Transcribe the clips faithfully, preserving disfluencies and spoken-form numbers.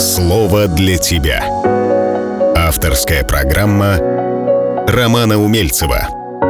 Слово для тебя. Авторская программа Романа Умельцева.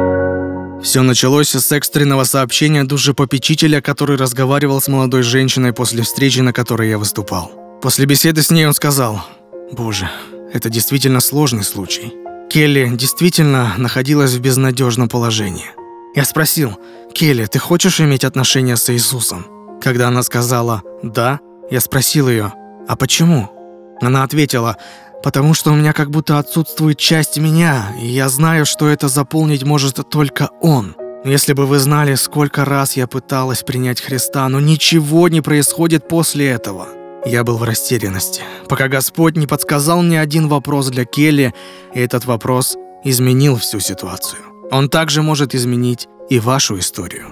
Все началось с экстренного сообщения душепопечителя, который разговаривал с молодой женщиной после встречи, на которой я выступал. После беседы с ней он сказал: «Боже, это действительно сложный случай. Келли действительно находилась в безнадежном положении». Я спросил: «Келли, ты хочешь иметь отношения с Иисусом?» Когда она сказала «да», я спросил ее: «А почему?» Она ответила: «Потому что у меня как будто отсутствует часть меня, и я знаю, что это заполнить может только Он. Если бы вы знали, сколько раз я пыталась принять Христа, но ничего не происходит после этого». Я был в растерянности, пока Господь не подсказал мне один вопрос для Келли, и этот вопрос изменил всю ситуацию. Он также может изменить и вашу историю.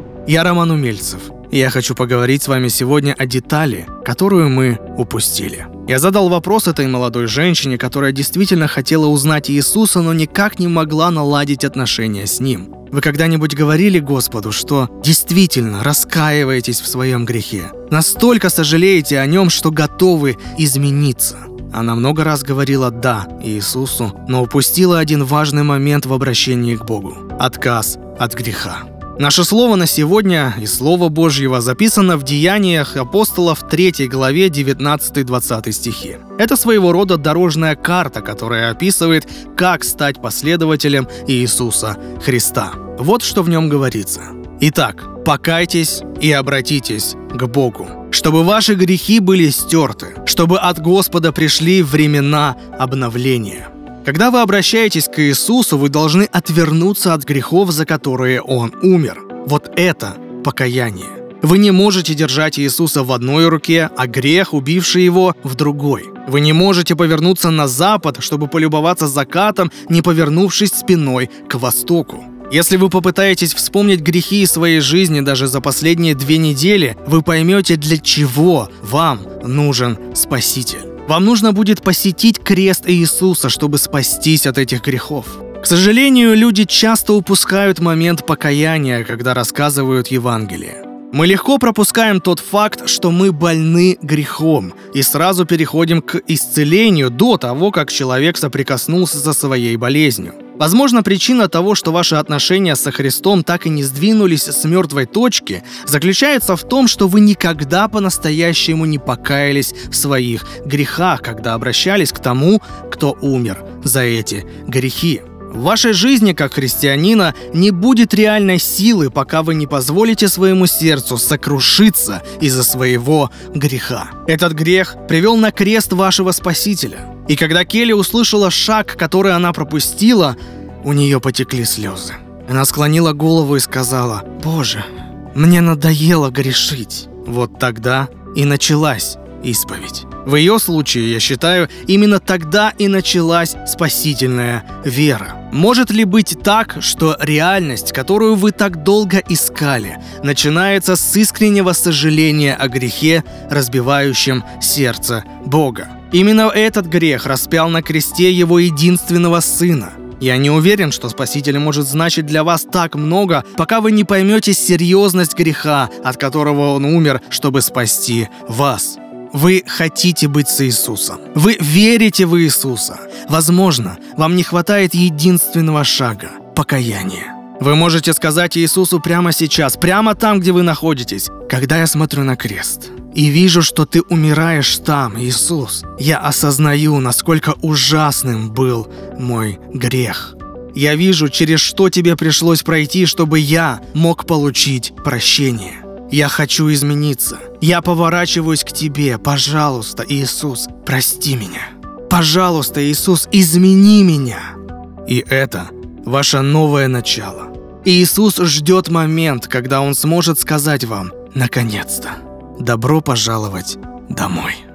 Я Роман Умельцев, и я хочу поговорить с вами сегодня о детали, которую мы упустили. Я задал вопрос этой молодой женщине, которая действительно хотела узнать Иисуса, но никак не могла наладить отношения с Ним. Вы когда-нибудь говорили Господу, что действительно раскаиваетесь в своем грехе? Настолько сожалеете о нем, что готовы измениться? Она много раз говорила «да» Иисусу, но упустила один важный момент в обращении к Богу – отказ от греха. Наше слово на сегодня из Слова Божьего записано в Деяниях апостолов третьей главе девятнадцатый-двадцатый стихи. Это своего рода дорожная карта, которая описывает, как стать последователем Иисуса Христа. Вот что в нем говорится. «Итак, покайтесь и обратитесь к Богу, чтобы ваши грехи были стерты, чтобы от Господа пришли времена обновления». Когда вы обращаетесь к Иисусу, вы должны отвернуться от грехов, за которые Он умер. Вот это покаяние. Вы не можете держать Иисуса в одной руке, а грех, убивший Его, в другой. Вы не можете повернуться на запад, чтобы полюбоваться закатом, не повернувшись спиной к востоку. Если вы попытаетесь вспомнить грехи из своей жизни даже за последние две недели, вы поймете, для чего вам нужен Спаситель. Вам нужно будет посетить крест Иисуса, чтобы спастись от этих грехов. К сожалению, люди часто упускают момент покаяния, когда рассказывают Евангелие. Мы легко пропускаем тот факт, что мы больны грехом, и сразу переходим к исцелению до того, как человек соприкоснулся со своей болезнью. Возможно, причина того, что ваши отношения со Христом так и не сдвинулись с мертвой точки, заключается в том, что вы никогда по-настоящему не покаялись в своих грехах, когда обращались к тому, кто умер за эти грехи. В вашей жизни, как христианина, не будет реальной силы, пока вы не позволите своему сердцу сокрушиться из-за своего греха. Этот грех привел на крест вашего Спасителя. И когда Келли услышала шаг, который она пропустила, у нее потекли слезы. Она склонила голову и сказала: «Боже, мне надоело грешить». Вот тогда и началась исповедь. В ее случае, я считаю, именно тогда и началась спасительная вера. Может ли быть так, что реальность, которую вы так долго искали, начинается с искреннего сожаления о грехе, разбивающем сердце Бога? Именно этот грех распял на кресте Его единственного Сына. Я не уверен, что Спаситель может значить для вас так много, пока вы не поймете серьезность греха, от которого Он умер, чтобы спасти вас. Вы хотите быть с Иисусом. Вы верите в Иисуса. Возможно, вам не хватает единственного шага – покаяния. Вы можете сказать Иисусу прямо сейчас, прямо там, где вы находитесь: «Когда я смотрю на крест и вижу, что Ты умираешь там, Иисус, я осознаю, насколько ужасным был мой грех. Я вижу, через что Тебе пришлось пройти, чтобы я мог получить прощение. Я хочу измениться. Я поворачиваюсь к Тебе. Пожалуйста, Иисус, прости меня. Пожалуйста, Иисус, измени меня». И это ваше новое начало. Иисус ждет момент, когда Он сможет сказать вам: «Наконец-то, добро пожаловать домой».